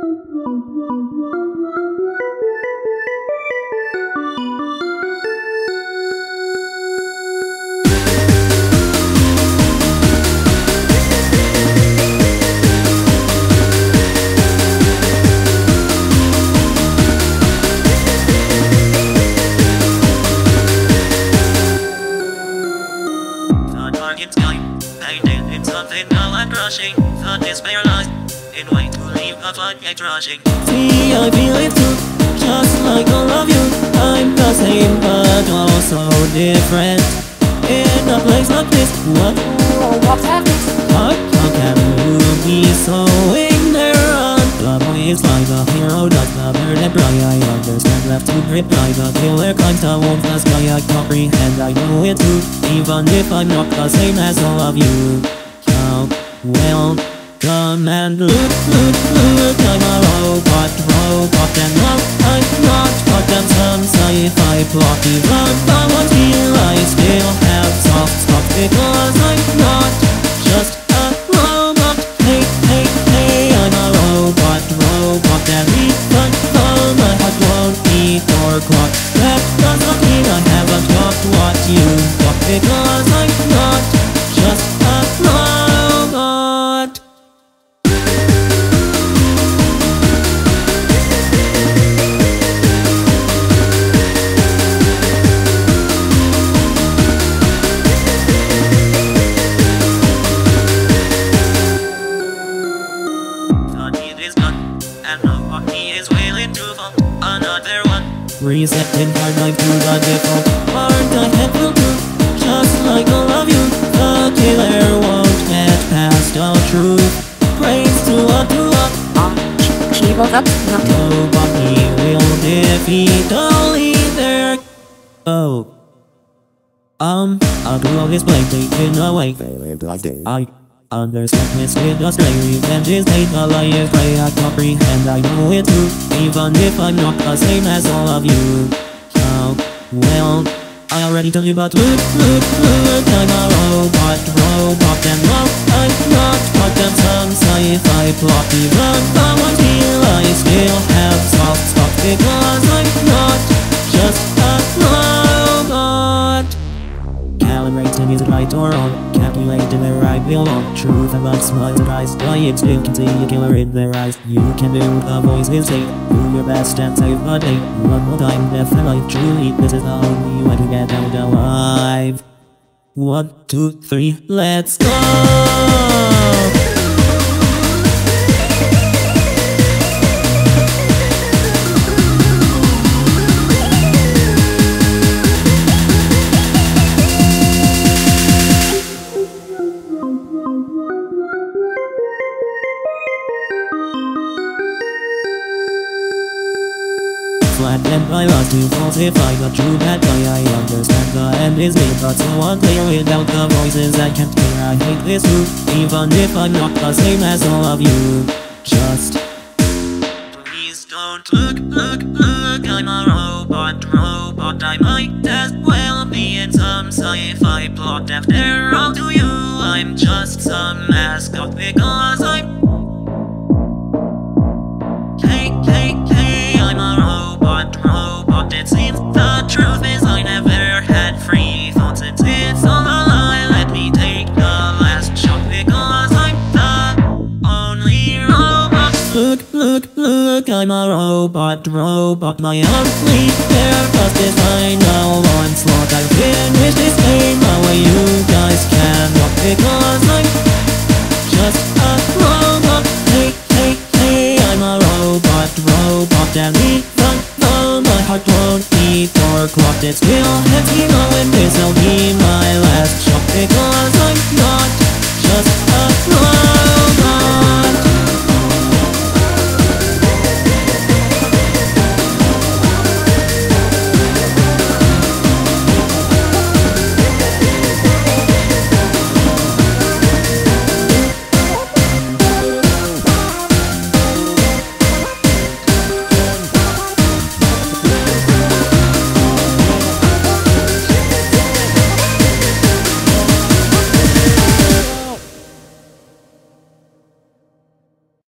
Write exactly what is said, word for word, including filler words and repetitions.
Rushing, thought is paralyzed in way to leave a floodgate rushing. See, I feel it too, just like all of you. I'm the same but also different. In a place like this, what? What's happening? How, how can you be so ignorant? The boy is like a hero, does the bird and cry. I understand left to grip like a killer kind of wolf. The sky I comprehend, I know it too, even if I'm not the same as all of you. How? Well, come and look, look, look. I'm a robot, robot, and no, I'm not. But I'm some sci-fi plot. Even though I'm here, I still have soft spots because I'm not just a robot. Hey, hey, hey, I'm a robot, robot, and even though my heart won't beat or clock, that doesn't mean I haven't got what you got because I'm not just a robot. Resetting hard life to the default. Hard I head will do, just like all of you. The killer won't get past the truth. Praise to a to a She woke up, not nobody will defeat the leader. Oh, um, a girl is playing taken away. I understand this industry, revenge is hate, a lie is play, I comprehend, I know it too, even if I'm not the same as all of you. Oh, well, I already told you about look, look, look, I'm a robot, robot, and no, I'm not, but I'm some sci-fi plot, even though I'm here, I still have soft spots, because I'm not just a robot. Calibrating is it right or wrong? Calculating where I belong. Truth about smiles and eyes. I still can see a killer in their eyes. You can do the voices say. Do your best and save the day. One more time, death and life. Truly, this is the only way to get out alive. One, two, three, let's go! And I love to falsify the true bad guy. I understand the end is near, but so unclear without the voices I can't hear. I hate this too, even if I'm not the same as all of you. Just please don't look, look, look. I'm a robot, robot. I might as well be in some sci-fi plot. After all, to you, I'm just some mascot because I'm Hey, hey, hey, I'm a robot, robot. It seems the truth is I never had free thoughts. Since it's all a lie, let me take the last shot because I'm the only robot. look, look, look, I'm a robot, robot. My only purpose is final onslaught. I finish this game the way you guys cannot because I'm just a